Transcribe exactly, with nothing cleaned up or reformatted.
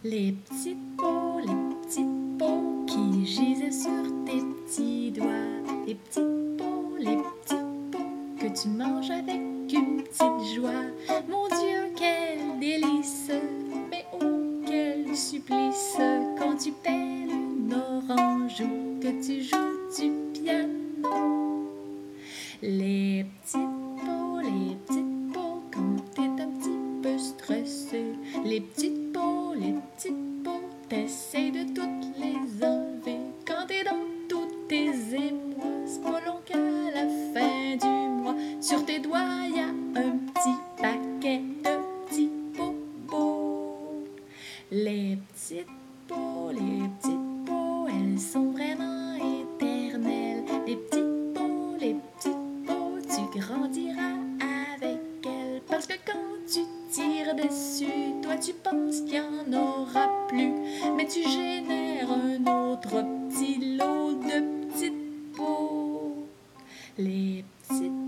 Les petites peaux, les petites peaux qui gisaient sur tes petits doigts. Les petites peaux, les petites peaux que tu manges avec une petite joie. Mon Dieu, quel délice, mais oh, quel supplice quand tu pèles une orange ou que tu joues du piano. Les petites peaux, les petites peaux quand t'es un petit peu stressé. Les petites peaux, les petites peaux, t'essayes de toutes les enlever. Quand t'es dans tous tes émois, c'est pas long qu'à la fin du mois, sur tes doigts y a un petit paquet de petits bobos. Les petites peaux, les petites peaux, elles sont vraiment éternelles. Les petites peaux, les petites peaux, tu grandiras avec elles. Parce que quand tu tires dessus, toi tu penses qu'il y en aura plus, mais tu génères un autre petit lot de petites peaux. Les petites